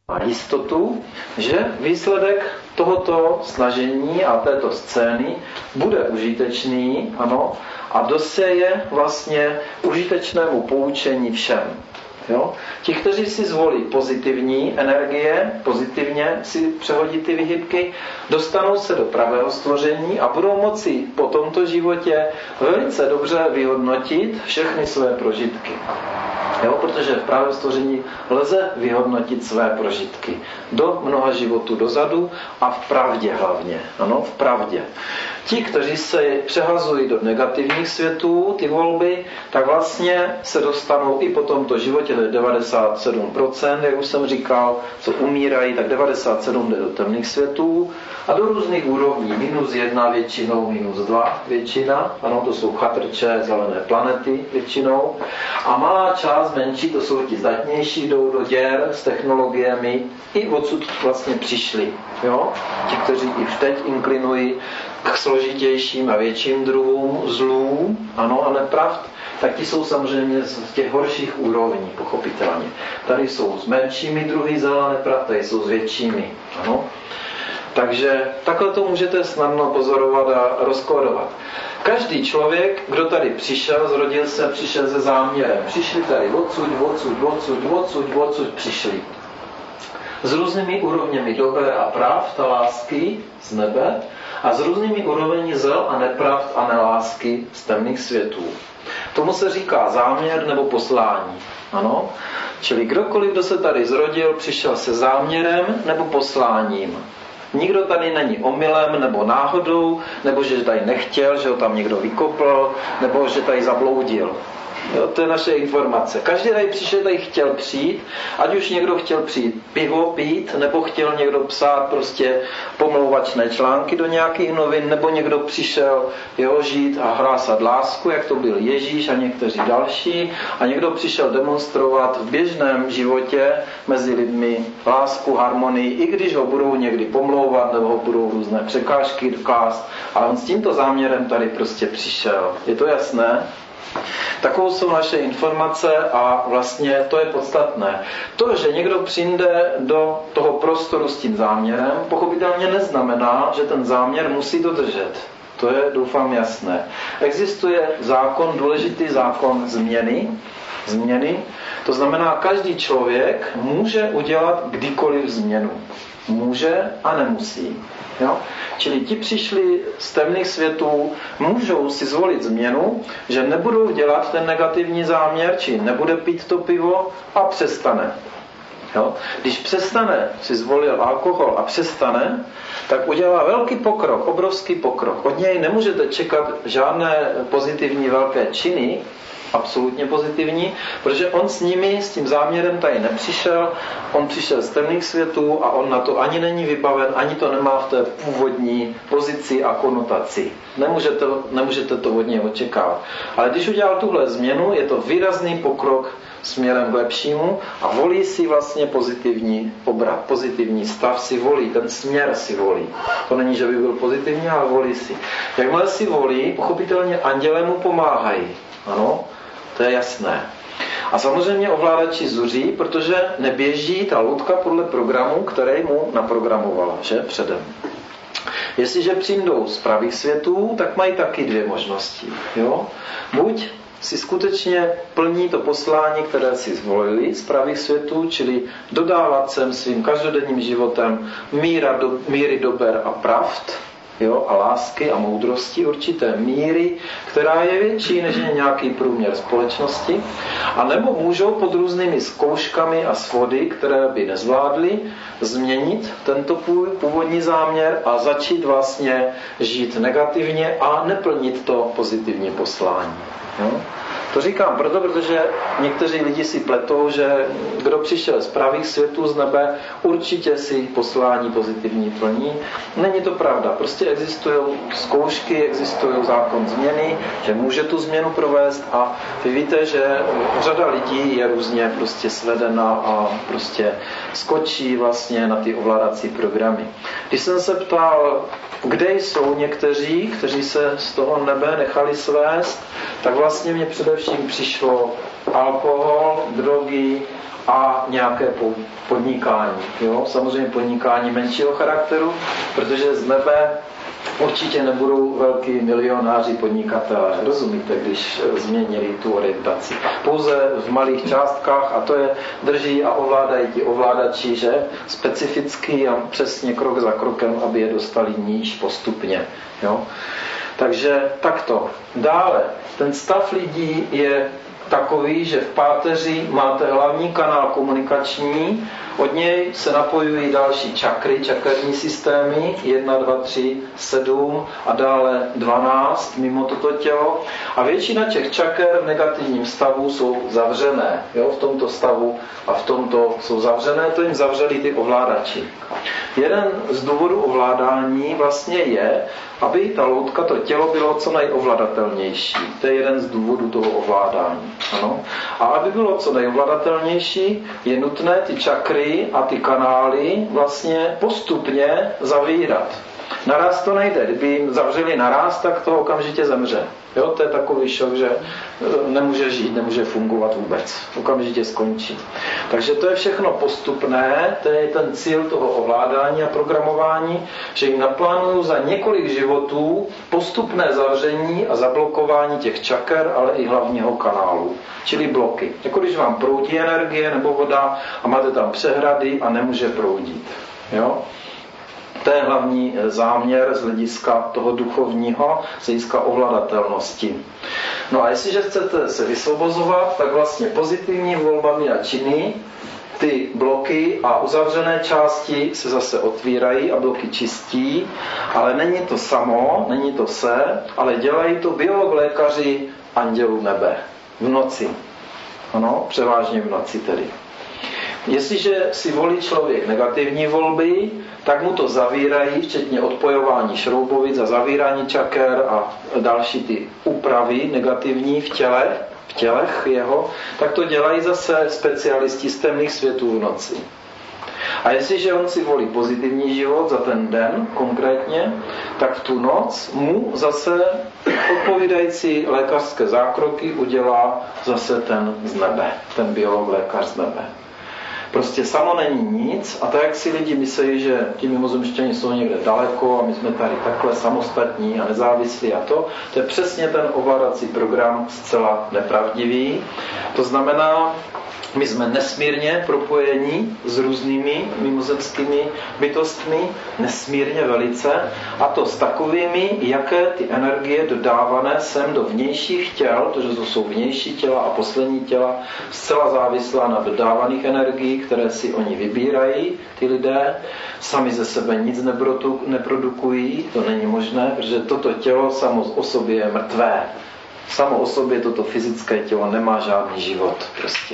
jistotu, že výsledek tohoto snažení a této scény bude užitečný, ano, a doseje vlastně užitečnému poučení všem. Jo? Ti, kteří si zvolí pozitivní energie, pozitivně si přehodí ty vyhybky, dostanou se do pravého stvoření a budou moci po tomto životě velice dobře vyhodnotit všechny své prožitky. Jo? Protože v pravém stvoření lze vyhodnotit své prožitky do mnoha životů dozadu a v pravdě hlavně. Ano, v pravdě. Ti, kteří se přehazují do negativních světů, ty volby, tak vlastně se dostanou i po tomto životě, to je 97%, jak už jsem říkal, co umírají, tak 97% jde do temných světů a do různých úrovní, -1 většinou, -2 většina, ano, to jsou chatrče, zelené planety většinou, a malá část menší, to jsou ti zdatnější, jdou do děr s technologiemi, i odsud vlastně přišli, jo? Ti, kteří i teď inklinují k složitějším a větším druhům zlů, ano, a nepravd, tak ti jsou samozřejmě z těch horších úrovní, pochopitelně. Tady jsou s menšími druhy zla nepravd, tady jsou s většími, ano. Takže takhle to můžete snadno pozorovat a rozkódovat. Každý člověk, kdo tady přišel, zrodil se, přišel se záměrem. Přišli tady odsud přišli. S různými úrovněmi dober a pravd a lásky z nebe a s různými úrovněmi zel a nepravd a nelásky z temných světů. Tomu se říká záměr nebo poslání. Ano? Čili kdokoliv, kdo se tady zrodil, přišel se záměrem nebo posláním. Nikdo tady není omylem nebo náhodou, nebo že tady nechtěl, že ho tam někdo vykopl, nebo že tady zabloudil. Jo, to je naše informace. Každý tady přišel, tady chtěl přijít, ať už někdo chtěl přijít pivo pít, nebo chtěl někdo psát prostě pomlouvačné články do nějakých novin, nebo někdo přišel žít a hlásat lásku, jak to byl Ježíš a někteří další, a někdo přišel demonstrovat v běžném životě mezi lidmi lásku, harmonii, i když ho budou někdy pomlouvat, nebo ho budou různé překážky klást, ale on s tímto záměrem tady prostě přišel. Je to jasné? Takovou jsou naše informace a vlastně to je podstatné. To, že někdo přijde do toho prostoru s tím záměrem, pochopitelně neznamená, že ten záměr musí dodržet. To je, doufám, jasné. Existuje zákon, důležitý zákon změny. To znamená, každý člověk může udělat kdykoliv změnu. Může a nemusí. Jo? Čili ti přišli z temných světů, můžou si zvolit změnu, že nebudou dělat ten negativní záměr, či nebude pít to pivo a přestane. Jo? Když přestane, si zvolil alkohol a přestane, tak udělá velký pokrok, obrovský pokrok. Od něj nemůžete čekat žádné pozitivní velké činy, absolutně pozitivní, protože on s nimi, s tím záměrem tady nepřišel, on přišel z temných světů a on na to ani není vybaven, ani to nemá v té původní pozici a konotaci. Nemůžete to od něj očekávat. Ale když udělal tuhle změnu, je to výrazný pokrok směrem k lepšímu a volí si vlastně pozitivní obrat, pozitivní stav si volí, ten směr si volí. To není, že by byl pozitivní, ale volí si. Jakmile si volí, pochopitelně andělé mu pomáhají. Ano, to je jasné. A samozřejmě ovládači zuří, protože neběží ta loutka podle programu, který mu naprogramovala, že předem. Jestliže přijdou z pravých světů, tak mají taky dvě možnosti. Jo? Buď si skutečně plní to poslání, které si zvolili z pravých světů, čili dodávat sem svým každodenním životem míry dober a pravd, jo, a lásky a moudrosti určité míry, která je větší než je nějaký průměr společnosti, a nebo můžou pod různými zkouškami a svody, které by nezvládly, změnit tento původní záměr a začít vlastně žít negativně a neplnit to pozitivní poslání. Jo? To říkám proto, protože někteří lidi si pletou, že kdo přišel z pravých světů z nebe, určitě si poslání pozitivní plní. Není to pravda. Prostě existují zkoušky, existují zákon změny, že může tu změnu provést a vy víte, že řada lidí je různě prostě svedena a prostě skočí vlastně na ty ovládací programy. Když jsem se ptal, kde jsou někteří, kteří se z toho nebe nechali svést, tak vlastně mě především přišlo alkohol, drogy a nějaké podnikání. Jo? Samozřejmě podnikání menšího charakteru, protože z nebe určitě nebudou velký milionáři podnikatelé. Rozumíte, když změnili tu orientaci. Pouze v malých částkách a to je drží a ovládají ti ovládači, že specificky a přesně krok za krokem, aby je dostali níž postupně. Jo? Takže takto. Dále, ten stav lidí je takový, že v páteři máte hlavní kanál komunikační, od něj se napojují další čakry, čakerní systémy, 1, 2, 3, 7 a dále 12 mimo toto tělo. A většina těch čaker v negativním stavu jsou zavřené. Jo? V tomto stavu a v tomto jsou zavřené, to jim zavřeli ty ovládači. Jeden z důvodů ovládání vlastně je, aby ta loutka, to tělo bylo co nejovladatelnější. To je jeden z důvodů toho ovládání. Ano. A aby bylo co nejovladatelnější, je nutné ty čakry a ty kanály vlastně postupně zavírat. Naraz to nejde. Kdyby jim zavřeli naraz, tak to okamžitě zemře. Jo, to je takový šok, že nemůže žít, nemůže fungovat vůbec. Okamžitě skončí. Takže to je všechno postupné, to je ten cíl toho ovládání a programování, že jim naplánují za několik životů postupné zavření a zablokování těch čaker, ale i hlavního kanálu, čili bloky. Jako když vám proudí energie nebo voda a máte tam přehrady a nemůže proudit. Jo? To je hlavní záměr z hlediska toho duchovního, z hlediska ovladatelnosti. No a jestliže chcete se vysvobozovat, tak vlastně pozitivní volbami a činy ty bloky a uzavřené části se zase otvírají a bloky čistí, ale není to samo, není to se, ale dělají to biolog lékaři andělů nebe v noci. Ano, převážně v noci tedy. Jestliže si volí člověk negativní volby, tak mu to zavírají, včetně odpojování šroubovic a zavírání čaker a další ty úpravy negativní v tělech jeho, tak to dělají zase specialisti z temných světů v noci. A jestliže on si volí pozitivní život za ten den konkrétně, tak v tu noc mu zase odpovídající lékařské zákroky udělá zase ten z nebe, ten biolog lékař z nebe. Prostě samo není nic a tak, jak si lidi myslí, že ti mimozemšťani jsou někde daleko a my jsme tady takhle samostatní a nezávislí a to je přesně ten ovládací program zcela nepravdivý. To znamená, my jsme nesmírně propojení s různými mimozemskými bytostmi, nesmírně velice, a to s takovými, jaké ty energie dodávané sem do vnějších těl, protože to jsou vnější těla a poslední těla, zcela závislá na dodávaných energiích, které si oni vybírají, ty lidé, sami ze sebe nic neprodukují, to není možné, protože toto tělo samo o sobě je mrtvé. Samo o sobě toto fyzické tělo nemá žádný život prostě.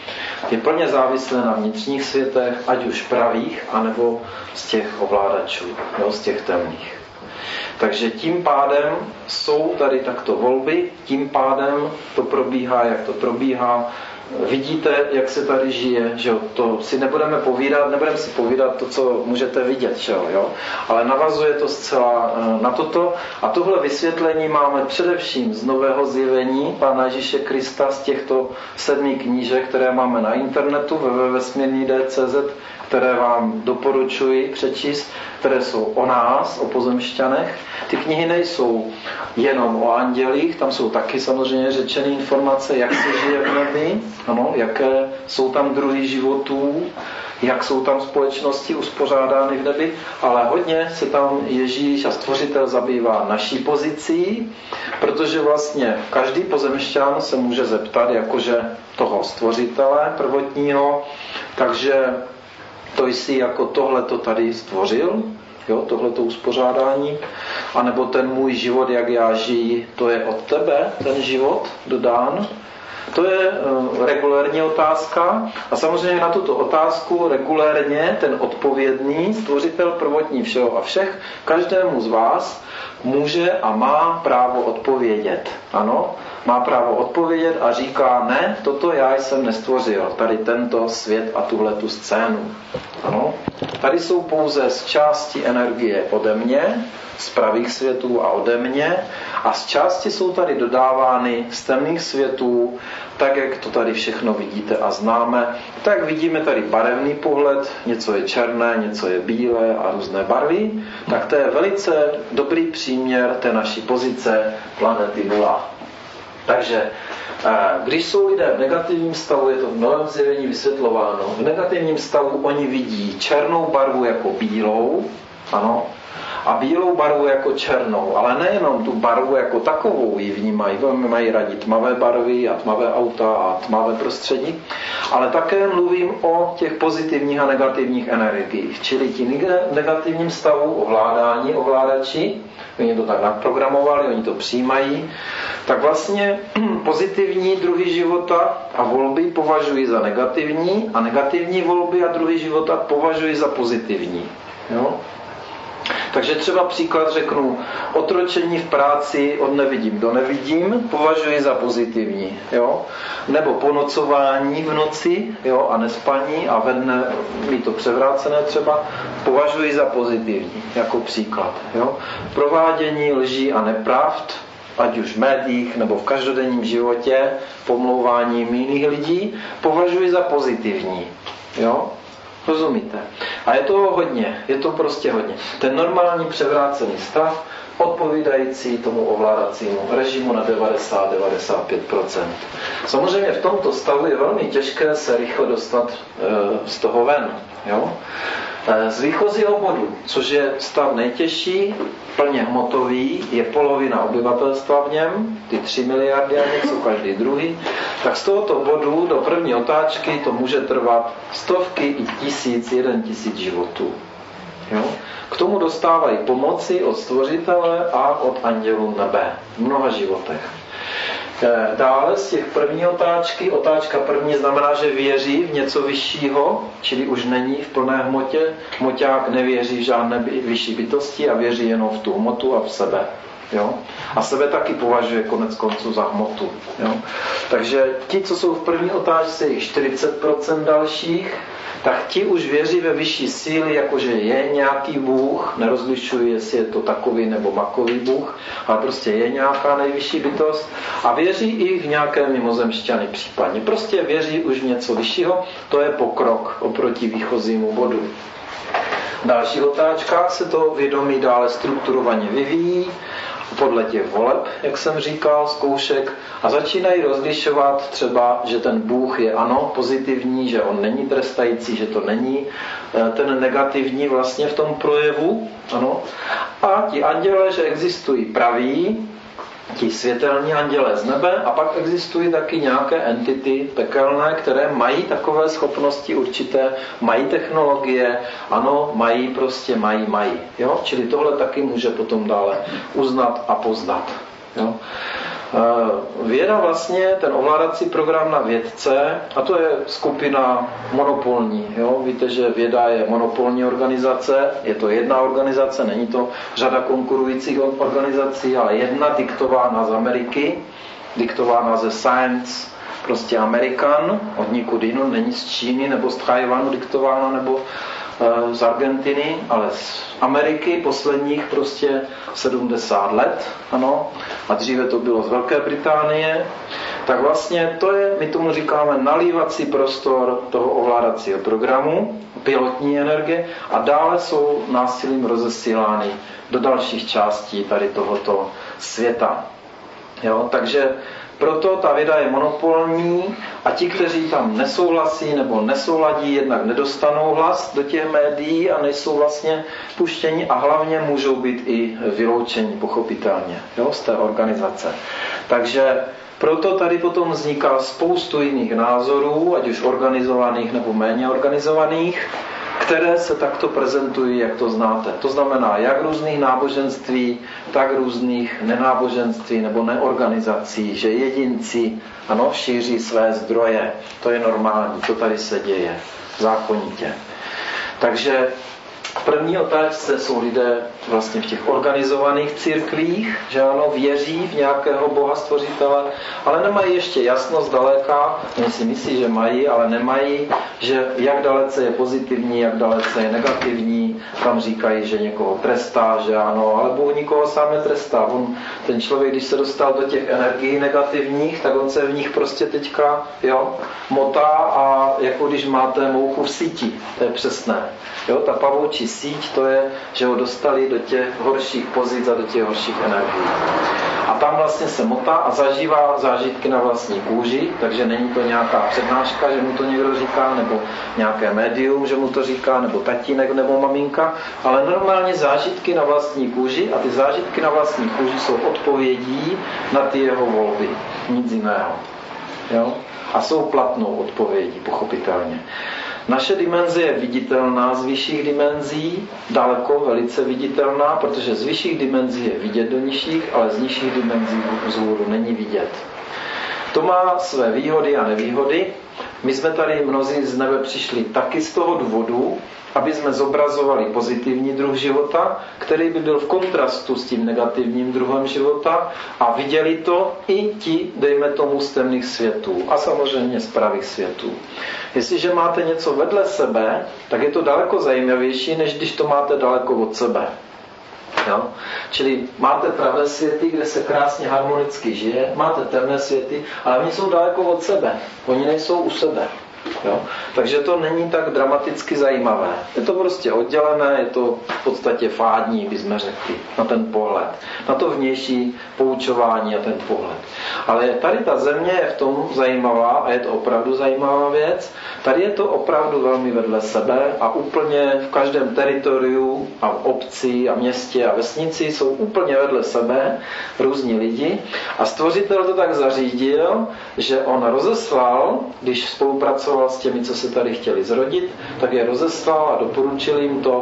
Je plně závislé na vnitřních světech, ať už pravých, anebo z těch ovládačů, jo, z těch temných. Takže tím pádem jsou tady takto volby, tím pádem to probíhá, jak to probíhá. Vidíte, jak se tady žije, že to si nebudeme si povídat to, co můžete vidět, že jo? Ale navazuje to zcela na toto. A tohle vysvětlení máme především z Nového zjevení Pána Ježíše Krista, z těchto 7 knížek, které máme na internetu www.vesmírný.cz, které vám doporučuji přečíst, které jsou o nás, o pozemšťanech. Ty knihy nejsou jenom o andělích, tam jsou taky samozřejmě řečené informace, jak se žije v nebi, ano, jaké jsou tam druhy životů, jak jsou tam společnosti uspořádány v nebi, ale hodně se tam Ježíš a Stvořitel zabývá naší pozicí, protože vlastně každý pozemšťan se může zeptat jakože toho Stvořitele prvotního, takže to jsi jako tohleto tady stvořil, jo, tohleto uspořádání, anebo ten můj život, jak já žiji, to je od tebe, ten život dodán. To je regulérní otázka a samozřejmě na tuto otázku regulérně ten odpovědný Stvořitel prvotní všeho a všech každému z vás může a má právo odpovědět. Ano, má právo odpovědět a říká, ne, toto já jsem nestvořil, tady tento svět a tuhletu scénu. Ano. Tady jsou pouze z části energie ode mě, z pravých světů a ode mě, a z části jsou tady dodávány z temných světů, tak jak to tady všechno vidíte a známe. Tak vidíme tady barevný pohled, něco je černé, něco je bílé a různé barvy, tak to je velice dobrý příměr té naší pozice planety Nula. Takže když jsou lidé v negativním stavu, je to v novém zjevení vysvětlováno, v negativním stavu oni vidí černou barvu jako bílou, ano, a bílou barvu jako černou, ale nejenom tu barvu jako takovou ji vnímají, mají rádi tmavé barvy a tmavé auta a tmavé prostředí, ale také mluvím o těch pozitivních a negativních energiích, čili ti negativním stavu ovládání, ovládači, oni to tak naprogramovali, oni to přijímají, tak vlastně pozitivní druhy života a volby považují za negativní a negativní volby a druhy života považují za pozitivní. Jo? Takže třeba příklad řeknu, otročení v práci od nevidím do nevidím považuji za pozitivní, jo? Nebo ponocování v noci, jo? A nespaní a ve dne mít to převrácené třeba považuji za pozitivní, jako příklad. Jo? Provádění lží a nepravd, ať už v médiích nebo v každodenním životě, pomlouváním jiných lidí, považuji za pozitivní. Jo? Rozumíte? A je toho hodně, je to prostě hodně. Ten normální převrácený stav, odpovídající tomu ovládacímu režimu na 90-95%. Samozřejmě v tomto stavu je velmi těžké se rychle dostat z toho ven. Jo? Z výchozího bodu, což je stav nejtěžší, plně hmotový, je polovina obyvatelstva v něm, ty 3 miliardy a něco každý druhý, tak z tohoto bodu do první otáčky to může trvat stovky i 1 000 životů. Jo? K tomu dostávají pomoci od Stvořitele a od andělů nebe v mnoha životech. Dále z těch první otáčky, otáčka první znamená, že věří v něco vyššího, čili už není v plné hmotě. Hmoťák nevěří v žádné vyšší bytosti a věří jenom v tu hmotu a v sebe. Jo? A sebe taky považuje konec konců za hmotu. Jo? Takže ti, co jsou v první otáčce, jich 40% dalších, tak ti už věří ve vyšší síly, jakože je nějaký Bůh, nerozlišují, jestli je to takový nebo makový Bůh, ale prostě je nějaká nejvyšší bytost a věří i v nějaké mimozemšťany případně. Prostě věří už v něco vyššího, to je pokrok oproti výchozímu bodu. V dalších otáčkách se to vědomí dále strukturovaně vyvíjí, podle těch voleb, jak jsem říkal, zkoušek, a začínají rozlišovat třeba, že ten Bůh je ano, pozitivní, že on není trestající, že to není ten negativní vlastně v tom projevu, ano. A ti anděle, že existují praví, ti světelní anděle z nebe, a pak existují taky nějaké entity pekelné, které mají takové schopnosti určité, mají technologie, ano, mají. Jo? Čili tohle taky může potom dále uznat a poznat. Jo? Věda vlastně, ten ovládací program na vědce, a to je skupina monopolní. Jo? Víte, že věda je monopolní organizace, je to jedna organizace, není to řada konkurujících organizací, ale jedna diktována z Ameriky, diktována ze Science, prostě American, od nikud jinut, není z Číny nebo z Tchajwanu diktována, nebo z Argentiny, ale z Ameriky posledních prostě 70 let, ano, a dříve to bylo z Velké Británie, tak vlastně to je, my tomu říkáme nalívací prostor toho ovládacího programu, pilotní energie, a dále jsou násilím rozesílány do dalších částí tady tohoto světa. Jo, takže proto ta věda je monopolní a ti, kteří tam nesouhlasí nebo nesouladí, jednak nedostanou hlas do těch médií a nejsou vlastně puštěni a hlavně můžou být i vyloučeni pochopitelně, jo, z té organizace. Takže proto tady potom vzniká spoustu jiných názorů, ať už organizovaných nebo méně organizovaných, které se takto prezentují, jak to znáte. To znamená jak různých náboženství, tak různých nenáboženství nebo neorganizací, že jedinci ano, šíří své zdroje. To je normální, to tady se děje zákonitě. Takže V první otáčce jsou lidé vlastně v těch organizovaných církvích, že ano, věří v nějakého Boha stvořitele, ale nemají ještě jasnost daleka, oni si myslí, že mají, ale nemají, že jak dalece je pozitivní, jak dalece je negativní, tam říkají, že někoho trestá, že ano, ale Bůh nikoho sám netrestá. Ten člověk, když se dostal do těch energií negativních, tak on se v nich prostě teďka motá a jako když máte mouchu v síti, to je přesné. Jo, ta pavoučí síť, to je, že ho dostali do těch horších pozic a do těch horších energií. A tam vlastně se motá a zažívá zážitky na vlastní kůži, takže není to nějaká přednáška, že mu to někdo říká, nebo nějaké médium, že mu to říká, nebo tatínek, nebo maminka, ale normálně zážitky na vlastní kůži a ty zážitky na vlastní kůži jsou odpovědí na ty jeho volby. Nic jiného. Jo? A jsou platnou odpovědí, pochopitelně. Naše dimenze je viditelná z vyšších dimenzí, daleko, velice viditelná, protože z vyšších dimenzí je vidět do nižších, ale z nižších dimenzí vzhůru není vidět. To má své výhody a nevýhody. My jsme tady mnozí z nebe přišli taky z toho důvodu, aby jsme zobrazovali pozitivní druh života, který by byl v kontrastu s tím negativním druhem života a viděli to i ti, dejme tomu, z temných světů a samozřejmě z pravých světů. Jestliže máte něco vedle sebe, tak je to daleko zajímavější, než když to máte daleko od sebe. Jo? Čili máte pravé světy, kde se krásně harmonicky žije, máte temné světy, ale oni jsou daleko od sebe. Oni nejsou u sebe. Jo? Takže to není tak dramaticky zajímavé. Je to prostě oddělené, je to v podstatě fádní, bychom řekli, na ten pohled. Na to vnější poučování a ten pohled. Ale tady ta země je v tom zajímavá a je to opravdu zajímavá věc. Tady je to opravdu velmi vedle sebe a úplně v každém teritoriu a v obci a městě a vesnici jsou úplně vedle sebe různí lidi a stvořitel to tak zařídil, že on rozeslal, když spolupracoval s těmi, co se tady chtěli zrodit, tak je rozeslal a doporučil jim to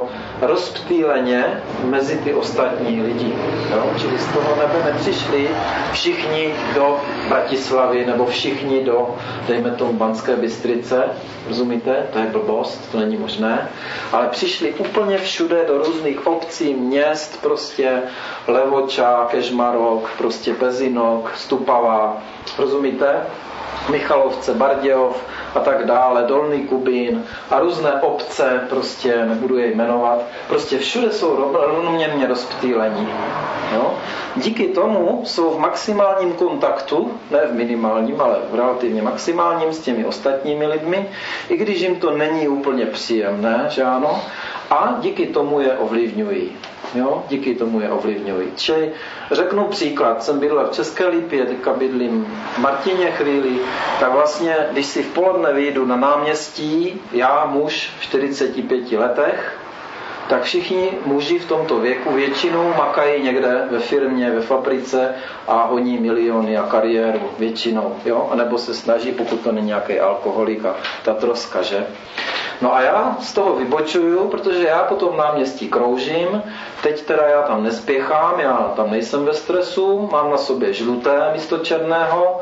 rozptýleně mezi ty ostatní lidi. Jo? Čili z toho nebe nepřišli všichni do Bratislavy nebo všichni do, dejme tomu, Banské Bystrice, rozumíte? To je blbost, to není možné. Ale přišli úplně všude do různých obcí, měst, prostě Levoča, Kežmarok, prostě Pezinok, Stupava, rozumíte? Michalovce, Bardějov a tak dále, Dolný Kubín a různé obce, prostě nebudu je jmenovat, prostě všude jsou rovnoměrně rozptýlení. Jo? Díky tomu jsou v maximálním kontaktu, ne v minimálním, ale v relativně maximálním s těmi ostatními lidmi, i když jim to není úplně příjemné, že ano, a díky tomu je ovlivňují. Jo? Díky tomu je ovlivňují. Čili řeknu příklad, jsem bydlel v České Lípě, teďka bydlím v Martině chvíli, tak vlastně, když si v poledne vyjdu na náměstí, já muž v 45 letech, tak všichni muži v tomto věku většinou makají někde ve firmě, ve fabrice a honí miliony a kariéru většinou, jo? A nebo se snaží, pokud to není nějaký alkoholik a ta troska, že? No a já z toho vybočuju, protože já po tom náměstí kroužím, teď teda já tam nespěchám, já tam nejsem ve stresu, mám na sobě žluté místo černého,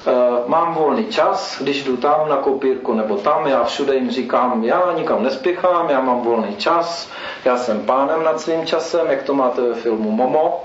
mám volný čas, když jdu tam na kopírku nebo tam, já všude jim říkám, já nikam nespěchám, já mám volný čas, já jsem pánem nad svým časem, jak to máte ve filmu Momo.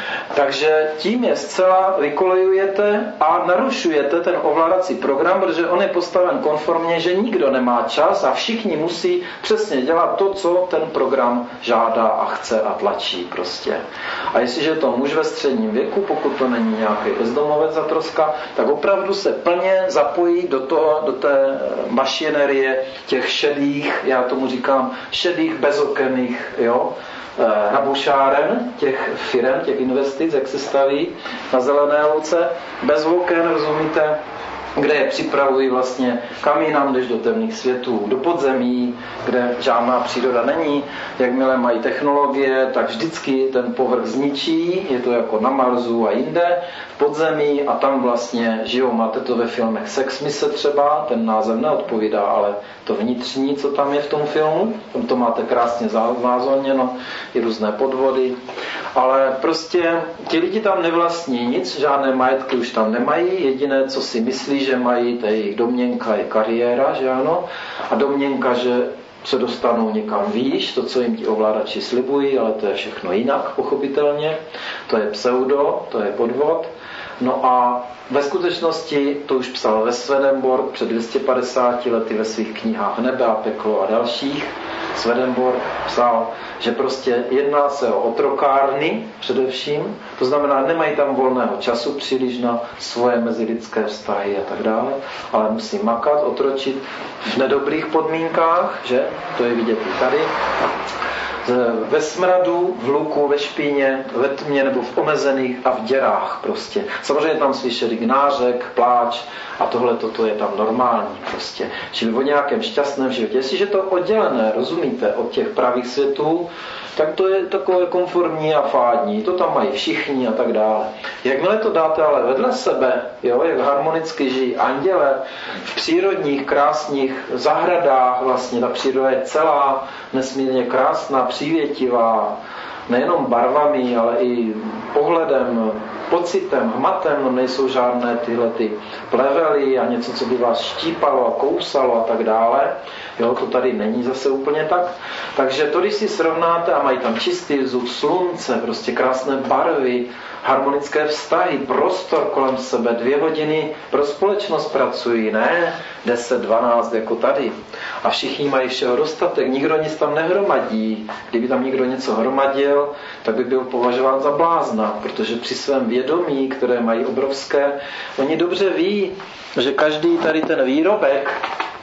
Takže tím je zcela vykolejujete a narušujete ten ovládací program, protože on je postaven konformně, že nikdo nemá čas a všichni musí přesně dělat to, co ten program žádá a chce a tlačí prostě. A jestliže je to muž ve středním věku, pokud to není nějaký bezdomovec za troska, tak opravdu se plně zapojí do té mašinerie těch šedých, já tomu říkám šedých bezokenných, jo, rabušáren těch firem, těch investic, jak se staví na zelené louce, bez oken, rozumíte, kde je připravují vlastně, kam jinam jdeš do temných světů, do podzemí, kde žádná příroda není. Jakmile mají technologie, tak vždycky ten povrch zničí, je to jako na Marsu a jinde, v podzemí a tam vlastně žijou. Máte to ve filmech Sex Mise třeba, ten název neodpovídá, ale to vnitřní, co tam je v tom filmu, tam to máte krásně znázorněno, i různé podvody. Ale prostě ti lidi tam nevlastní nic, žádné majetky už tam nemají, jediné, co si myslí, že mají, to je jejich domněnka, je kariéra, že ano, a domněnka, že se dostanou někam výš, to, co jim ti ovládači slibují, ale to je všechno jinak, pochopitelně. To je pseudo, to je podvod. No a ve skutečnosti, to už psal Swedenborg před 250 lety ve svých knihách Nebe a peklo a dalších. Swedenborg psal, že prostě jedná se o otrokárny především, to znamená, nemají tam volného času příliš na svoje mezilidské vztahy a tak dále, ale musí makat, otročit v nedobrých podmínkách, že? To je vidět i tady. Ve smradu, v hluku, ve špíně, ve tmě nebo v omezených a v děrách prostě. Samozřejmě tam slyšeli nářek, pláč a tohle toto je tam normální prostě. Čili o nějakém šťastném životě. Jestliže to oddělené, rozumíte, od těch pravých světů, tak to je takové konformní a fádní. To tam mají všichni a tak dále. Jakmile to dáte ale vedle sebe, jo, jak harmonicky žijí anděle v přírodních, krásných zahradách, vlastně ta příroda je celá nesmírně krásná, přívětivá, nejenom barvami, ale i pohledem, pocitem, hmatem, nejsou žádné tyhle ty plevely a něco, co by vás štípalo a kousalo a tak dále. Jo, to tady není zase úplně tak. Takže to, když si srovnáte a mají tam čistý vzduch, slunce, prostě krásné barvy, harmonické vztahy, prostor kolem sebe, 2 hodiny pro společnost pracují, ne 10-12 jako tady. A všichni mají všeho dostatek, nikdo nic tam nehromadí. Kdyby tam někdo něco hromadil, tak by byl považován za blázna, protože při svém vědomí, které mají obrovské, oni dobře ví, že každý tady ten výrobek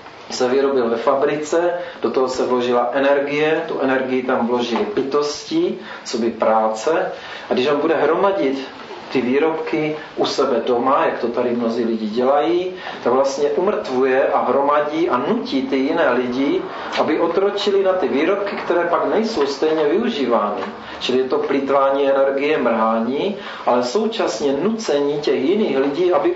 se vyrobil ve fabrice, do toho se vložila energie, tu energii tam vložili bytosti, co by práce. A když on bude hromadit ty výrobky u sebe doma, jak to tady mnozí lidi dělají, tak vlastně umrtvuje a hromadí a nutí ty jiné lidi, aby otročili na ty výrobky, které pak nejsou stejně využívány. Čili je to plýtvání energie, mrhání, ale současně nucení těch jiných lidí, aby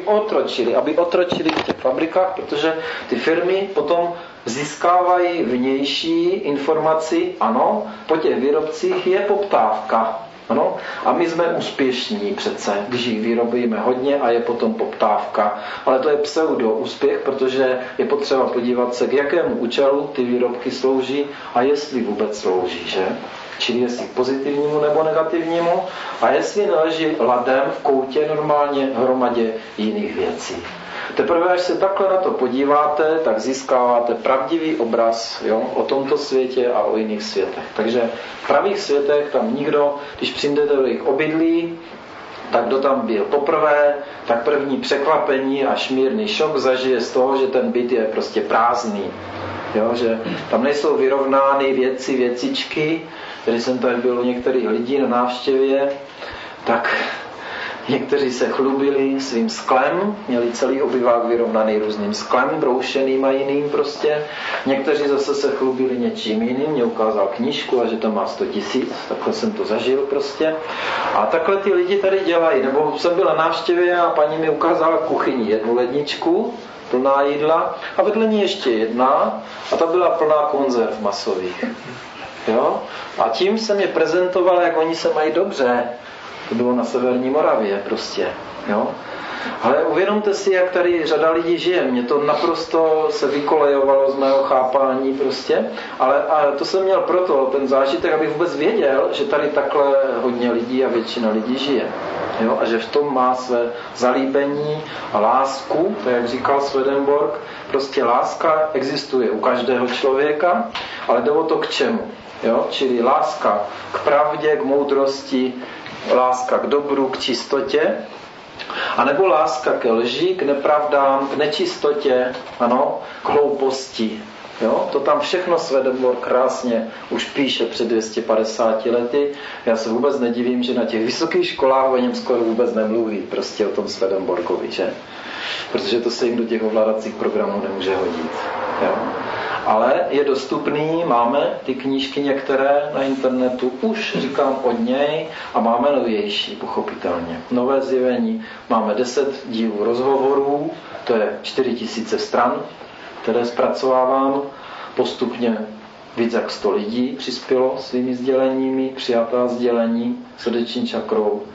otročili v těch fabrikách, protože ty firmy potom získávají vnější informaci, ano, po těch výrobcích je poptávka. Ano? A my jsme úspěšní přece, když jich vyrobíme hodně a je potom poptávka. Ale to je pseudo úspěch, protože je potřeba podívat se, k jakému účelu ty výrobky slouží a jestli vůbec slouží, že? Čili jestli k pozitivnímu nebo negativnímu a jestli neleží ladem v koutě normálně v hromadě jiných věcí. Teprve, až se takhle na to podíváte, tak získáváte pravdivý obraz, jo, o tomto světě a o jiných světech. Takže v pravých světech tam nikdo, když přijdete do jejich obydlí, tak kdo tam byl poprvé, tak první překvapení a mírný šok zažije z toho, že ten byt je prostě prázdný. Jo, že tam nejsou vyrovnány věci, věcičky. Když jsem tady byl u některých lidí na návštěvě, tak někteří se chlubili svým sklem, měli celý obyvák vyrovnaný různým sklem, broušeným a jiným prostě. Někteří zase se chlubili něčím jiným, mě ukázal knížku a že tam má 100 000, takhle jsem to zažil prostě. A takhle ty lidi tady dělají. Nebo jsem byl na návštěvě a paní mi ukázala kuchyni, 1 ledničku, plná jídla a vedle ní ještě 1 a ta byla plná konzerv masových. Jo? A tím se mě prezentoval, jak oni se mají dobře. To bylo na severní Moravě prostě. Jo? Ale uvědomte si, jak tady řada lidí žije. Mě to naprosto se vykolejovalo z mého chápání prostě. Ale to jsem měl proto, ten zážitek, abych vůbec věděl, že tady takhle hodně lidí a většina lidí žije. Jo? A že v tom má své zalíbení a lásku, to jak říkal Swedenborg, prostě láska existuje u každého člověka, ale jde o to k čemu. Jo? Čili láska k pravdě, k moudrosti, láska k dobru, k čistotě, anebo láska ke lži, k nepravdám, k nečistotě, ano, k hlouposti. Jo? To tam všechno Swedenborg krásně už píše před 250 lety. Já se vůbec nedivím, že na těch vysokých školách o něm skoro vůbec nemluví, prostě o tom Swedenborgovi, že? Protože to se jim do těch ovládacích programů nemůže hodit. Jo? Ale je dostupný, máme ty knížky některé na internetu, už říkám od něj a máme novější, pochopitelně. Nové zjevení, máme 10 dílů rozhovorů, to je 4000 stran, které zpracovávám postupně. Víc jak 100 lidí přispělo svými sděleními, přijatá sdělení srdeční čakrou.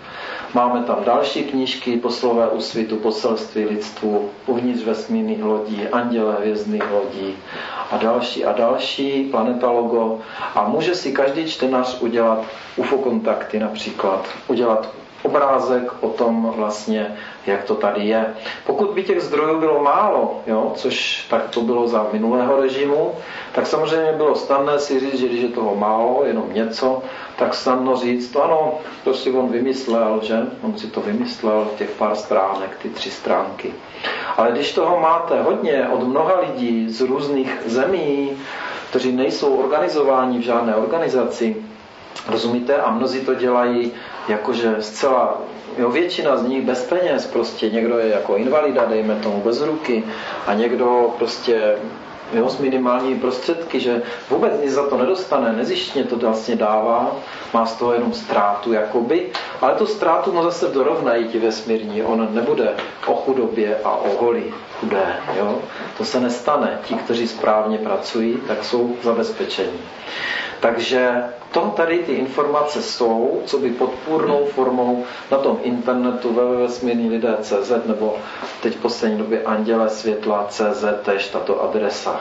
Máme tam další knížky, Poslové úsvitu, Poselství lidstvu, Uvnitř vesmírných lodí, Anděle hvězdných lodí a další, Planetalogo. A může si každý čtenář udělat UFO kontakty například, udělat obrázek o tom vlastně, jak to tady je. Pokud by těch zdrojů bylo málo, jo, což tak to bylo za minulého režimu, tak samozřejmě bylo snadné si říct, že když je toho málo, jenom něco, tak snadno říct, to ano, to si on vymyslel, že? On si to vymyslel, těch pár stránek, ty 3 stránky. Ale když toho máte hodně od mnoha lidí z různých zemí, kteří nejsou organizováni v žádné organizaci, rozumíte? A mnozí to dělají jakože zcela, jo, většina z nich bez peněz prostě. Někdo je jako invalida, dejme tomu, bez ruky a někdo prostě, jo, s minimálními prostředky, že vůbec nic za to nedostane, nezištně to vlastně dává, má z toho jenom ztrátu jakoby, ale tu ztrátu mu zase dorovnají ti vesmírní, on nebude o chudobě a o holi chudé, jo. To se nestane. Ti, kteří správně pracují, tak jsou zabezpečení. Takže tady ty informace jsou, co by podpůrnou formou na tom internetu www.vesmírnilidé.cz nebo teď v poslední době Anděle světla.cz, tež tato adresa.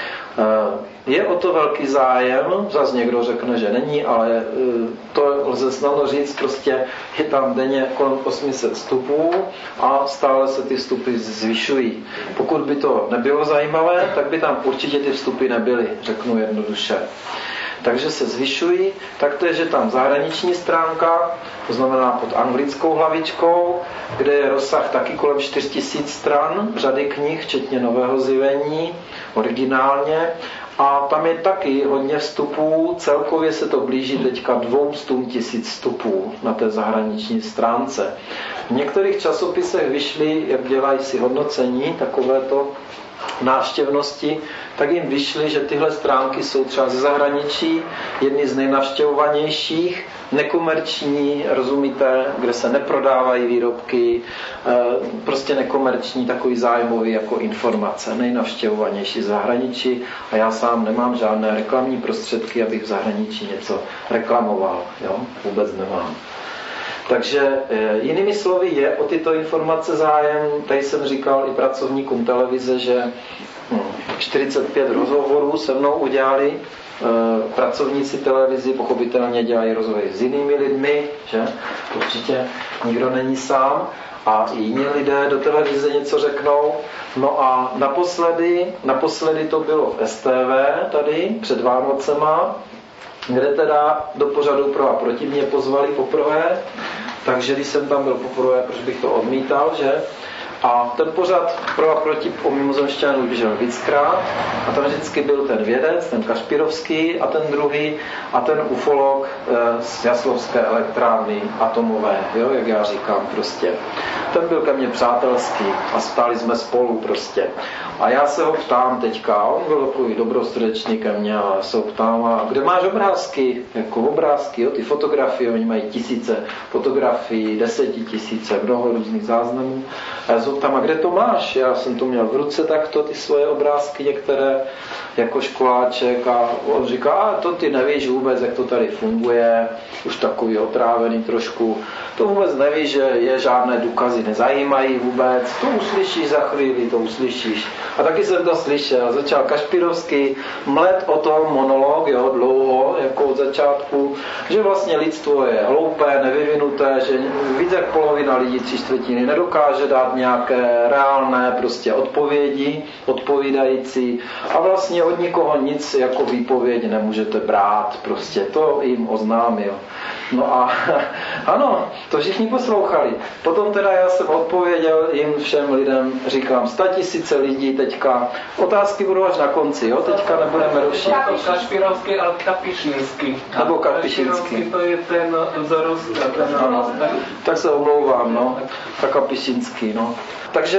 Je o to velký zájem, zase někdo řekne, že není, ale to lze snadno říct, prostě je tam denně kolem 800 vstupů a stále se ty vstupy zvyšují. Pokud by to nebylo zajímavé, tak by tam určitě ty vstupy nebyly, řeknu jednoduše. Takže se zvyšují, tak to je, že tam zahraniční stránka, to znamená pod anglickou hlavičkou, kde je rozsah taky kolem 4000 stran, řady knih, včetně Nového zjevení, originálně. A tam je taky hodně vstupů, celkově se to blíží teďka 200 000 vstupů na té zahraniční stránce. V některých časopisech vyšly, jak dělají si hodnocení, takovéto návštěvnosti, tak jim vyšly, že tyhle stránky jsou třeba ze zahraničí, jedny z nejnavštěvovanějších, nekomerční, rozumíte, kde se neprodávají výrobky, prostě nekomerční, takový zájmový jako informace, nejnavštěvovanější z zahraničí a já sám nemám žádné reklamní prostředky, abych v zahraničí něco reklamoval, jo? Vůbec nemám. Takže jinými slovy je o tyto informace zájem. Tady jsem říkal i pracovníkům televize, že 45 rozhovorů se mnou udělali pracovníci televizi, pochopitelně dělají rozhovory s jinými lidmi, že určitě nikdo není sám a i jiní lidé do televize něco řeknou. No a naposledy to bylo v STV tady před Vánocema, kde teda do pořadu Pro a proti mě pozvali poprvé, takže když jsem tam byl poprvé, proč bych to odmítal, že? A ten pořad Pro a proti o mimozemšťanů běžel víckrát a tam vždycky byl ten vědec, ten Kašpirovský a ten druhý a ten ufolog z Jaslovské elektrárny atomové, jo, jak já říkám prostě. Ten byl ke mně přátelský a stáli jsme spolu prostě. A já se ho ptám teďka, on byl takový dobrosrdečný ke mně, ale se ho ptám, a kde máš obrázky? Jako obrázky, jo, ty fotografie, oni mají tisíce fotografií, 10 000, mnoho různých záznamů. A já se ho ptám, a kde to máš? Já jsem to měl v ruce takto, ty svoje obrázky některé, jako školáček a on říká, a to ty nevíš vůbec, jak to tady funguje, už takový otrávený trošku, to vůbec nevíš, že je žádné důkazy nezajímají vůbec, to uslyšíš za chvíli, to uslyšíš. A taky jsem to slyšel, začal Kašpirovský mlet o tom monolog, jo, dlouho, jako od začátku, že vlastně lidstvo je hloupé, nevyvinuté, že více jak polovina lidí, 3/4 nedokáže dát nějaké reálné prostě odpovídající a vlastně od nikoho nic jako výpověď nemůžete brát, prostě to jim oznámil. No a ano, to všichni poslouchali. Potom teda já jsem odpověděl jim všem lidem, říkám, 100 000 lidí teďka, otázky budou až na konci, jo, teďka nebudeme rušit. Kašpirovský, ale Kapišinský. Nebo Kapišinský. To je ten Zorosta. Tak se omlouvám, no. Tak Kapišinský, no. Takže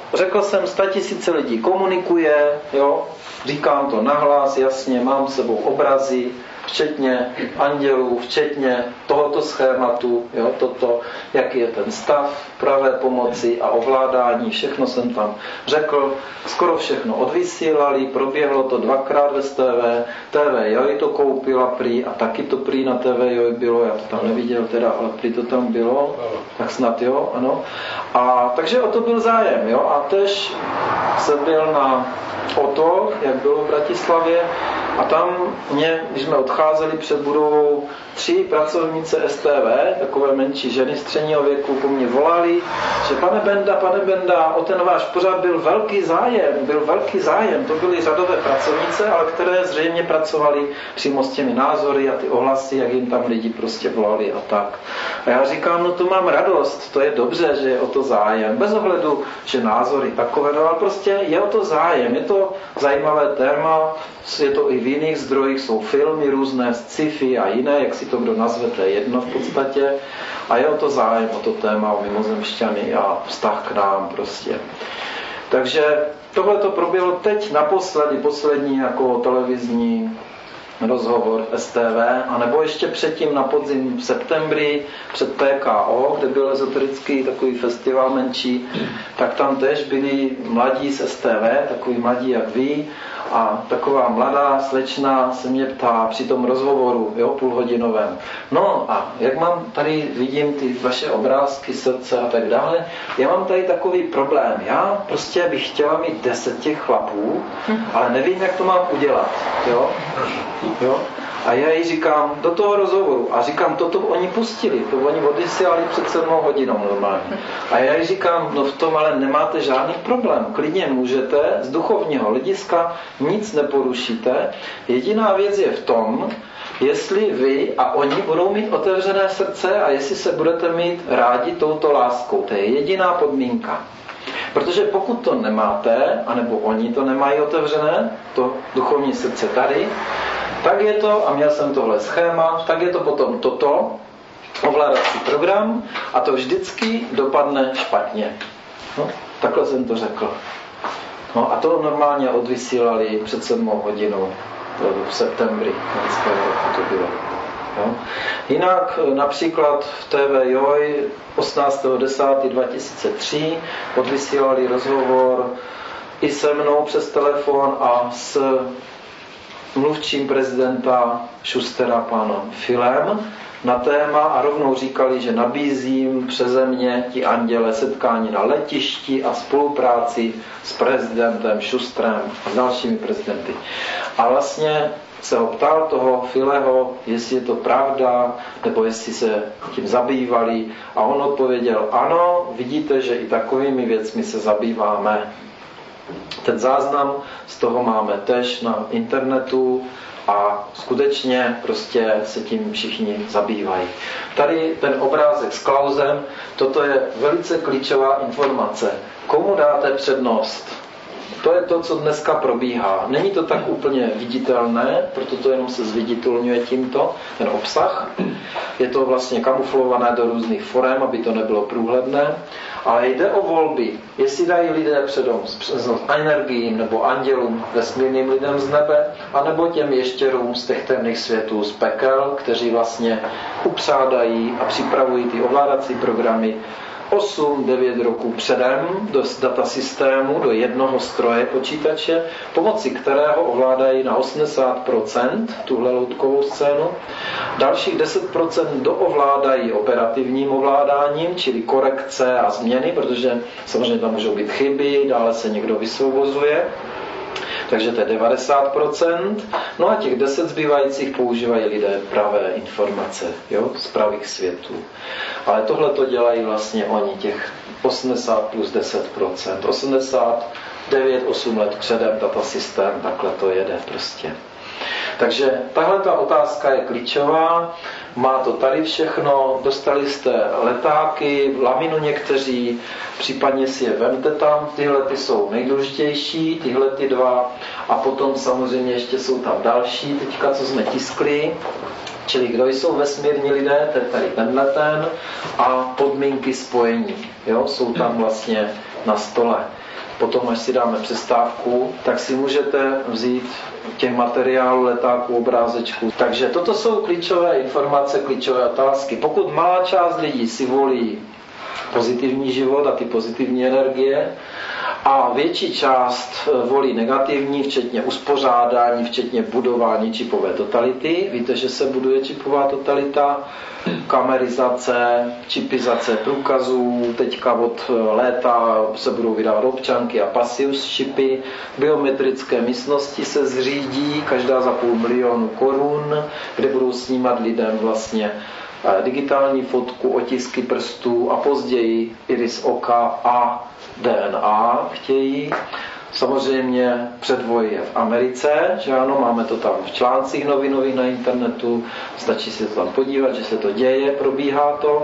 řekl jsem, 100 000 lidí komunikuje, jo, říkám to nahlas, jasně, mám s sebou obrazy, včetně andělů, včetně tohoto schématu, jo, toto, jaký je ten stav pravé pomoci a ovládání, všechno jsem tam řekl, skoro všechno odvysílali, proběhlo to 2krát ve TV Joj to koupila prý a taky to prý na TV Joj bylo, já to tam neviděl teda, ale prý to tam bylo, tak snad jo, ano. A takže o to byl zájem, jo, a tež jsem byl na OTO, jak bylo v Bratislavě, a tam když jsme odcházeli před budovou, 3 pracovnice STV, takové menší ženy středního věku, po mně volali, že pane Benda, o ten váš pořad byl velký zájem, to byly řadové pracovnice, ale které zřejmě pracovaly přímo s těmi názory a ty ohlasy, jak jim tam lidi prostě volali a tak. A já říkám, no to mám radost, to je dobře, že je o to zájem, bez ohledu, že názory takové, no ale prostě je o to zájem, je to zajímavé téma, je to i v jiných zdrojích, jsou filmy různé, sci-fi a jiné, jak si to kdo nazve, to je jedno v podstatě. A je o to zájem, o to téma, o mimozemšťany a vztah k nám prostě. Takže tohle to proběhlo teď poslední jako televizní rozhovor STV, anebo ještě předtím na podzim v septembri před PKO, kde byl ezoterický takový festival menší, tak tam tež byli mladí z STV, takový mladí jak vy, a taková mladá slečna se mě ptá při tom rozhovoru, jo, půlhodinovém. No a jak mám tady, vidím ty vaše obrázky, srdce a tak dále, já mám tady takový problém. Já prostě bych chtěla mít 10 těch chlapů, ale nevím, jak to mám udělat. Jo? A já jí říkám do toho rozhovoru a říkám, toto oni pustili, to oni odvysílali před 7 hodinou normálně. A já jí říkám, no v tom ale nemáte žádný problém, klidně můžete, z duchovního hlediska nic neporušíte. Jediná věc je v tom, jestli vy a oni budou mít otevřené srdce a jestli se budete mít rádi touto láskou. To je jediná podmínka. Protože pokud to nemáte, anebo oni to nemají otevřené, to duchovní srdce tady, tak je to, a měl jsem tohle schéma, tak je to potom toto, ovládací program, a to vždycky dopadne špatně. No, takhle jsem to řekl. No a to normálně odvysílali před 7 hodinou v septembri loňského roku to bylo. No. Jinak například v TV Joj 18.10.2003 odvysílali rozhovor i se mnou přes telefon a s mluvčím prezidenta Schustera pánem Filem na téma a rovnou říkali, že nabízím přeze mě ti anděle setkání na letišti a spolupráci s prezidentem Schusterem a dalšími prezidenty. A vlastně se ho ptal toho Fileho, jestli je to pravda, nebo jestli se tím zabývali, a on odpověděl, ano, vidíte, že i takovými věcmi se zabýváme. Ten záznam z toho máme tež na internetu a skutečně prostě se tím všichni zabývají. Tady ten obrázek s Klausem, toto je velice klíčová informace. Komu dáte přednost? To je to, co dneska probíhá. Není to tak úplně viditelné, proto to jenom se zviditelňuje tímto, ten obsah. Je to vlastně kamuflované do různých forem, aby to nebylo průhledné. Ale jde o volby. Jestli dají lidé přednost energiím nebo andělům, vesmírným lidem z nebe, anebo těm ještěrům z těch temných světů, z pekel, kteří vlastně upřádají a připravují ty ovládací programy 8-9 roků předem do datasystému, do jednoho stroje počítače, pomocí kterého ovládají na 80% tuhle loutkovou scénu. Dalších 10% doovládají operativním ovládáním, čili korekce a změny, protože samozřejmě tam můžou být chyby, dále se někdo vysvobozuje. Takže to je 90%. No a těch 10 zbývajících používají lidé pravé informace, jo, z pravých světů. Ale tohle to dělají vlastně oni, těch 80 plus 10%. 8 let předem datasystém, takhle to jede prostě. Takže tahle ta otázka je klíčová. Má to tady všechno, dostali jste letáky, laminu někteří, případně si je vemte tam, tyhle ty jsou nejdůležitější, tyhle ty 2, a potom samozřejmě ještě jsou tam další, teďka co jsme tiskli, čili kdo jsou vesmírní lidé, to je tady tenhle ten, a podmínky spojení, jo, jsou tam vlastně na stole. potom, až si dáme přestávku, tak si můžete vzít těch materiálů, letáků, obrázečků. Takže toto jsou klíčové informace, klíčové otázky. Pokud malá část lidí si volí pozitivní život a ty pozitivní energie a větší část volí negativní, včetně uspořádání, včetně budování čipové totality. Víte, že se buduje čipová totalita, kamerizace, čipizace průkazů, teďka od léta se budou vydávat občanky a pasy s čipy, biometrické místnosti se zřídí, každá za 500 000 korun, kde budou snímat lidem vlastně digitální fotku, otisky prstů a později iris oka a DNA chtějí. Samozřejmě předvoj je v Americe, že ano, máme to tam v článcích novinových na internetu, stačí se to tam podívat, že se to děje, probíhá to.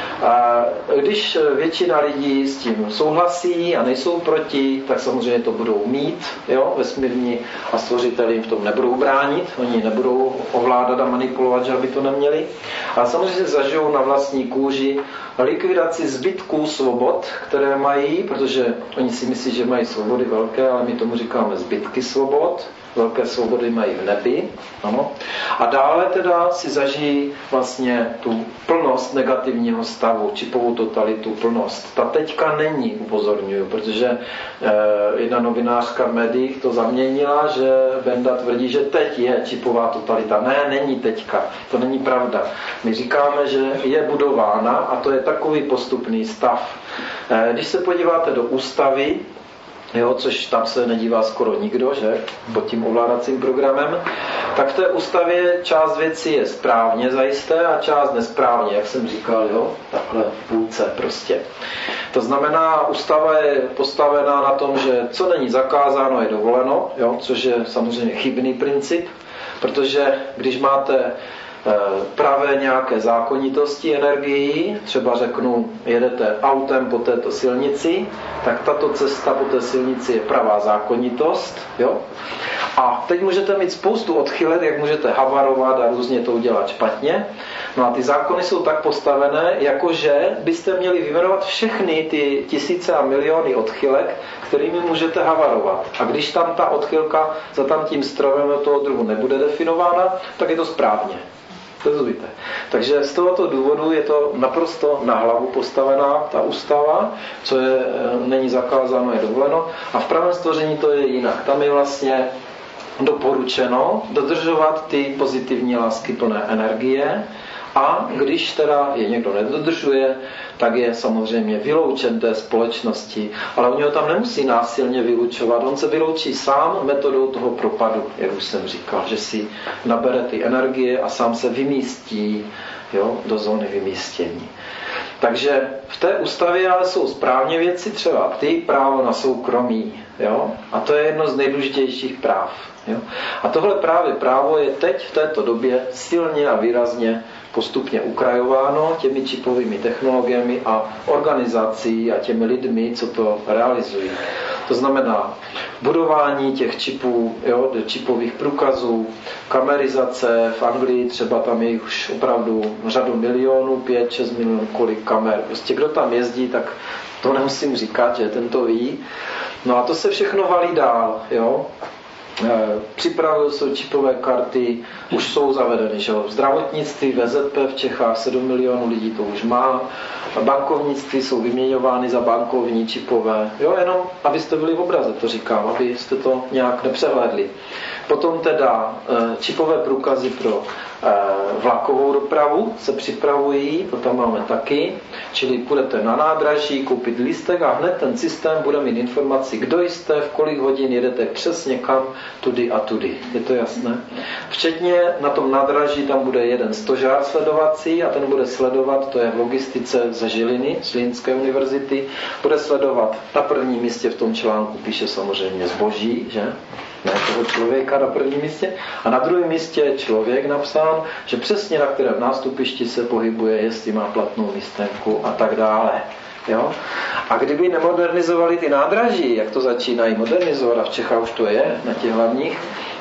A když většina lidí s tím souhlasí a nejsou proti, tak samozřejmě to budou mít, jo, vesmírní a stvořitelé jim v tom nebudou bránit, oni nebudou ovládat a manipulovat, že aby to neměli. A samozřejmě zažijou na vlastní kůži likvidaci zbytků svobod, které mají, protože oni si myslí, že mají svobody velké, ale my tomu říkáme zbytky svobod. Velké svobody mají v nebi. Ano. A dále teda si zažijí vlastně tu plnost negativního stavu, čipovou totalitu, plnost. Ta teďka není, upozorňuju, protože jedna novinářka v médiích to zaměnila, že Benda tvrdí, že teď je čipová totalita. Ne, není teďka. To není pravda. My říkáme, že je budována a to je takový postupný stav. Když se podíváte do ústavy, jo, což tam se nedívá skoro nikdo, že, pod tím ovládacím programem, tak v té ústavě část věcí je správně zajisté a část nesprávně, jak jsem říkal, jo, takhle v půlce prostě. To znamená, ústava je postavená na tom, že co není zakázáno, je dovoleno, jo, což je samozřejmě chybný princip, protože když máte pravé nějaké zákonitosti energií, třeba řeknu, jedete autem po této silnici, tak tato cesta po té silnici je pravá zákonitost, jo? A teď můžete mít spoustu odchylek, jak můžete havarovat a různě to udělat špatně. No a ty zákony jsou tak postavené, jakože byste měli vyjmenovat všechny ty tisíce a miliony odchylek, kterými můžete havarovat. A když tam ta odchylka za tam tím stromem toho druhu nebude definována, tak je to správně. Rozumíte? Takže z tohoto důvodu je to naprosto na hlavu postavená ta ústava, co je, není zakázáno, je dovoleno. A v pravém stvoření to je jinak. Tam je vlastně doporučeno dodržovat ty pozitivní láskyplné energie a když teda je někdo nedodržuje, tak je samozřejmě vyloučen té společnosti. Ale on ho tam nemusí násilně vylučovat. On se vyloučí sám metodou toho propadu, jak už jsem říkal, že si nabere ty energie a sám se vymístí, jo, do zóny vymístění. Takže v té ústavě ale jsou správně věci, třeba ty právo na soukromí. Jo? A to je jedno z nejdůležitějších práv. Jo? A tohle právě právo je teď v této době silně a výrazně postupně ukrajováno těmi čipovými technologiemi a organizací a těmi lidmi, co to realizují. To znamená budování těch čipů, jo, čipových průkazů, kamerizace, v Anglii třeba tam je už opravdu řadu milionů, 5-6 milionů, kolik kamer. Prostě kdo tam jezdí, tak to nemusím říkat, že ten to ví. No a to se všechno valí dál, jo. Připravují se čipové karty, už jsou zavedeny, že? V zdravotnictví, VZP v Čechách 7 milionů lidí to už má, bankovnictví jsou vyměňovány za bankovní čipové, jo, jenom abyste byli v obraze, to říkám, abyste to nějak nepřehlédli. Potom teda čipové průkazy pro vlakovou dopravu se připravují, to tam máme taky, čili půjdete na nádraží, koupit lístek a hned ten systém bude mít informaci, kdo jste, v kolik hodin jedete přesně kam, tudy a tudy. Je to jasné? Včetně na tom nádraží tam bude jeden stožár sledovací a ten bude sledovat, to je v logistice ze Žiliny, z Zlínské univerzity, bude sledovat na prvním místě v tom článku, píše samozřejmě zboží, že? Ne toho člověka na prvním místě. A na druhém místě je člověk napsán, že přesně na kterém nástupišti se pohybuje, jestli má platnou místenku a tak dále. Jo? A kdyby nemodernizovali ty nádraží, jak to začínají modernizovat, a v Čechách už to je, na těch hlavních,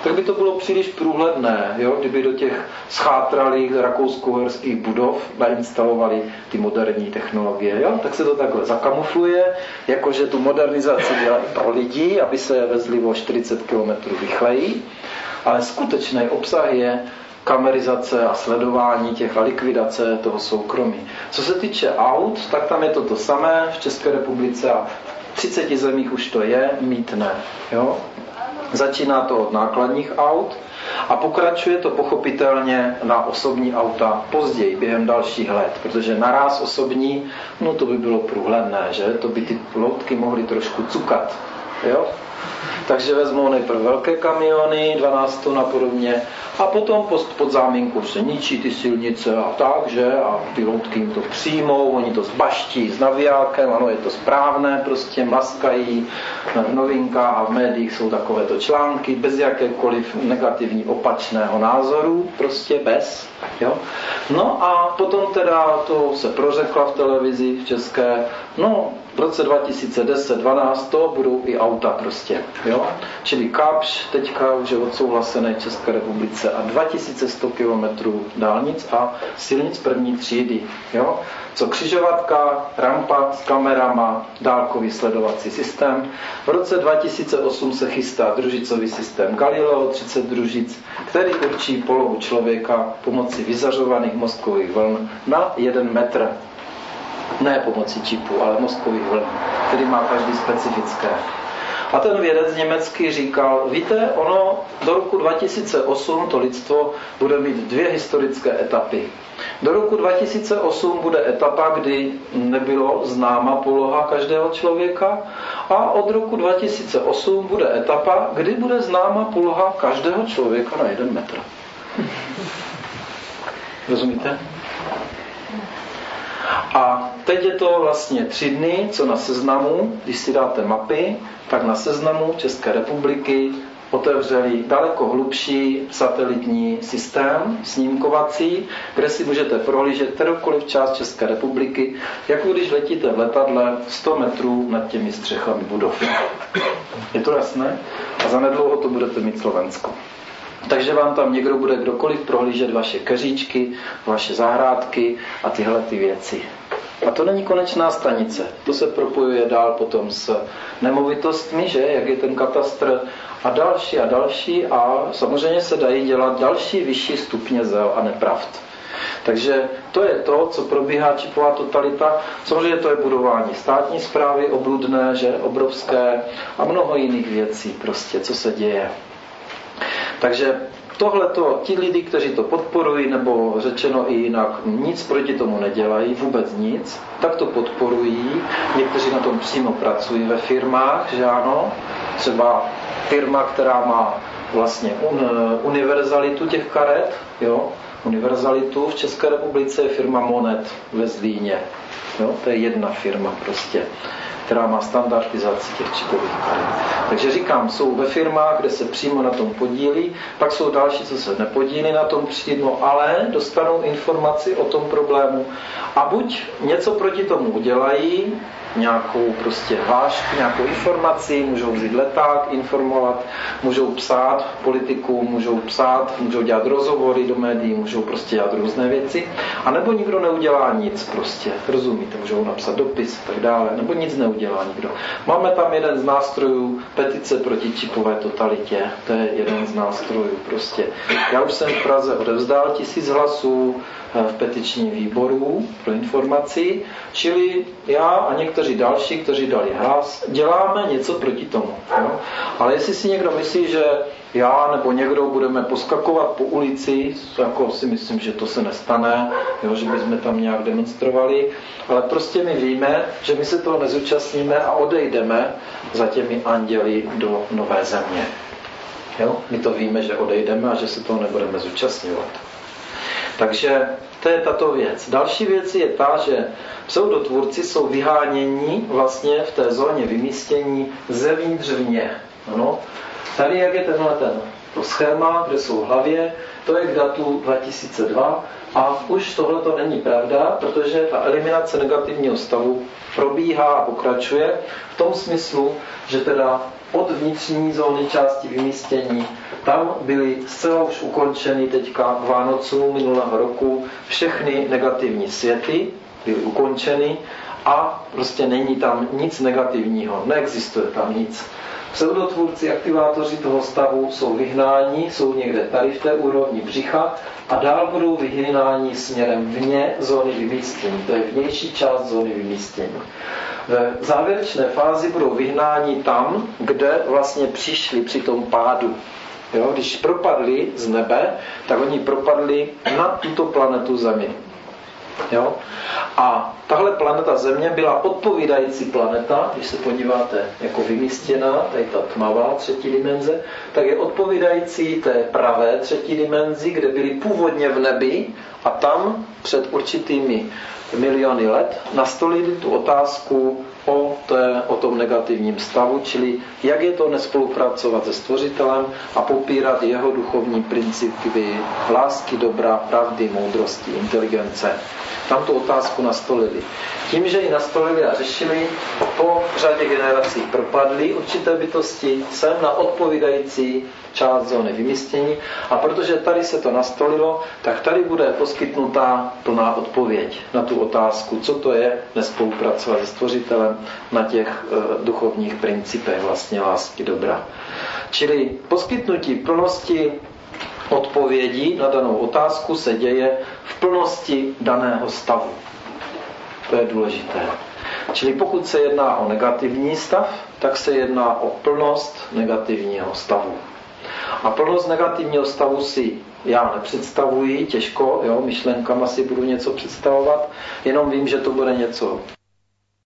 tak by to bylo příliš průhledné, jo? Kdyby do těch schátralých rakousko-uherských budov nainstalovali ty moderní technologie. Jo? Tak se to takhle zakamufluje, jakože tu modernizaci dělají pro lidi, aby se vezli o 40 km rychleji, ale skutečný obsah je kamerizace a sledování těch a likvidace toho soukromí. Co se týče aut, tak tam je to samé v České republice a v 30 zemích už to je, mýtné. Jo? Začíná to od nákladních aut a pokračuje to pochopitelně na osobní auta později, během dalších let, protože naráz osobní, no to by bylo průhledné, že? To by ty loutky mohly trošku cukat. Jo? Takže vezmou nejprve velké kamiony, 12 tun a podobně, a potom pod záminkou se ničí ty silnice a tak, že? A ty loutky jim to přijmou, oni to zbaští s navijákem, ano, je to správné, prostě mlaskají. V novinkách a v médiích jsou takovéto články, bez jakékoliv negativní opačného názoru, prostě bez. Jo? No a potom teda to se prořekla v televizi v české, no v roce 2010-12 to budou i auta prostě. Jo? Čili Kapsch teďka už je odsouhlasený v České republice a 2100 km dálnic a silnic první třídy. Jo? Co křižovatka, rampa s kamerama, dálkový sledovací systém. V roce 2008 se chystá družicový systém Galileo, 30 družic, který určí polohu člověka pomocí vyzařovaných mozkových vln na 1 metr. Ne pomocí čipu, ale mozkových vln, který má každý specifické. A ten vědec německý říkal, víte, ono do roku 2008 to lidstvo bude mít 2 historické etapy. Do roku 2008 bude etapa, kdy nebylo známa poloha každého člověka, a od roku 2008 bude etapa, kdy bude známa poloha každého člověka na 1 metr. Rozumíte? A teď je to vlastně 3 dny, co na seznamu, když si dáte mapy, tak na seznamu České republiky otevřeli daleko hlubší satelitní systém snímkovací, kde si můžete prohlížet kteroukoliv část České republiky, jako když letíte v letadle 100 metrů nad těmi střechami budov. Je to jasné? A zanedlouho to budete mít Slovensko. Takže vám tam někdo bude kdokoliv prohlížet vaše keříčky, vaše zahrádky a tyhle ty věci. A to není konečná stanice. To se propojuje dál potom s nemovitostmi, že? Jak je ten katastr a další a samozřejmě se dají dělat další vyšší stupně zel a nepravd. Takže to je to, co probíhá čipová totalita. Samozřejmě to je budování státní správy, obludné, že? Obrovské a mnoho jiných věcí prostě, co se děje. Takže tohleto, ti lidi, kteří to podporují, nebo řečeno i jinak, nic proti tomu nedělají, vůbec nic, tak to podporují. Někteří na tom přímo pracují ve firmách, že ano. Třeba firma, která má vlastně univerzalitu těch karet, jo. Univerzalitu v České republice je firma Monet ve Zlíně. Jo. To je jedna firma prostě, která má standardizaci těch čipových karet. Takže říkám, jsou ve firmách, kde se přímo na tom podílí, pak jsou další, co se nepodílí na tom přímo, ale dostanou informaci o tom problému a buď něco proti tomu udělají, nějakou prostě hlášku, nějakou informaci, můžou vzít leták, informovat, můžou psát politikům, můžou dělat rozhovory do médií, můžou prostě dělat různé věci, a nebo nikdo neudělá nic prostě, rozumíte, můžou napsat dopis a tak dále, nebo nic neudělá nikdo. Máme tam jeden z nástrojů, petice proti čipové totalitě, to je jeden z nástrojů prostě. Já už jsem v Praze odevzdal 1000 hlasů v petičním výboru pro informaci, čili já a někteří další, kteří dali hlas, děláme něco proti tomu. Jo? Ale jestli si někdo myslí, že já nebo někdo budeme poskakovat po ulici, jako si myslím, že to se nestane, jo, že bychom tam nějak demonstrovali, ale prostě my víme, že my se toho nezúčastníme a odejdeme za těmi anděli do nové země. Jo? My to víme, že odejdeme a že se toho nebudeme zúčastňovat. Takže to je tato věc. Další věc je ta, že pseudotvůrci jsou vyháněni vlastně v té zóně vymístění zevnitř vně. Ano. Tady, jak je to schéma, kde jsou v hlavě, to je k datu 2002 a už tohle to není pravda, protože ta eliminace negativního stavu probíhá a pokračuje v tom smyslu, že teda od vnitřní zóny části vymístění, tam byly zcela už ukončeny teďka k Vánocům minulého roku všechny negativní světy, byly ukončeny a prostě není tam nic negativního, neexistuje tam nic. Pseudotvůrci, aktivátoři toho stavu jsou vyhnáni, jsou někde tady v té úrovni břicha a dál budou vyhnáni směrem vně zóny vymístění. To je vnější část zóny vymístění. V závěrečné fázi budou vyhnáni tam, kde vlastně přišli při tom pádu. Jo? Když propadli z nebe, tak oni propadli na tuto planetu Zemi. Jo? A tahle planeta Země byla odpovídající planeta, když se podíváte jako vymístěná, tady ta tmavá třetí dimenze, tak je odpovídající té pravé třetí dimenzi, kde byli původně v nebi a tam před určitými miliony let nastolili tu otázku o tom negativním stavu, čili jak je to nespolupracovat se Stvořitelem a popírat jeho duchovní principy lásky, dobra, pravdy, moudrosti, inteligence. Tam tu otázku nastolili. Tím, že ji nastolili a řešili, po řadě generací propadly určité bytosti sem na odpovídající část zóny vymístění a protože tady se to nastolilo, tak tady bude poskytnutá plná odpověď na tu otázku, co to je nespolupracovat se Stvořitelem na těch duchovních principech vlastně lásky, dobra. Čili poskytnutí plnosti odpovědi na danou otázku se děje v plnosti daného stavu. To je důležité. Čili pokud se jedná o negativní stav, tak se jedná o plnost negativního stavu. A plnost negativního stavu si já nepředstavuji, těžko, jo, myšlenkama si budu něco představovat, jenom vím, že to bude něco